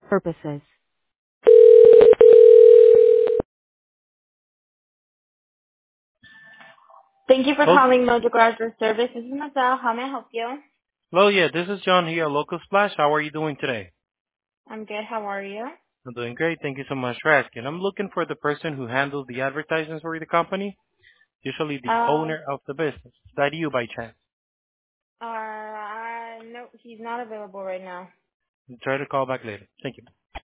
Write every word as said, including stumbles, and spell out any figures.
purposes. Thank you for Oh, calling Mojo Garage Service. This is Marcel. How may I help you? well, yeah, this is John here, Local Splash. How are you doing today? I'm good. How are you? I'm doing great. Thank you so much for asking. I'm looking for the person who handles the advertisements for the company, usually the Uh, owner of the business. Is that you by chance? uh, no, he's not available right now. Try to call back later. Thank you.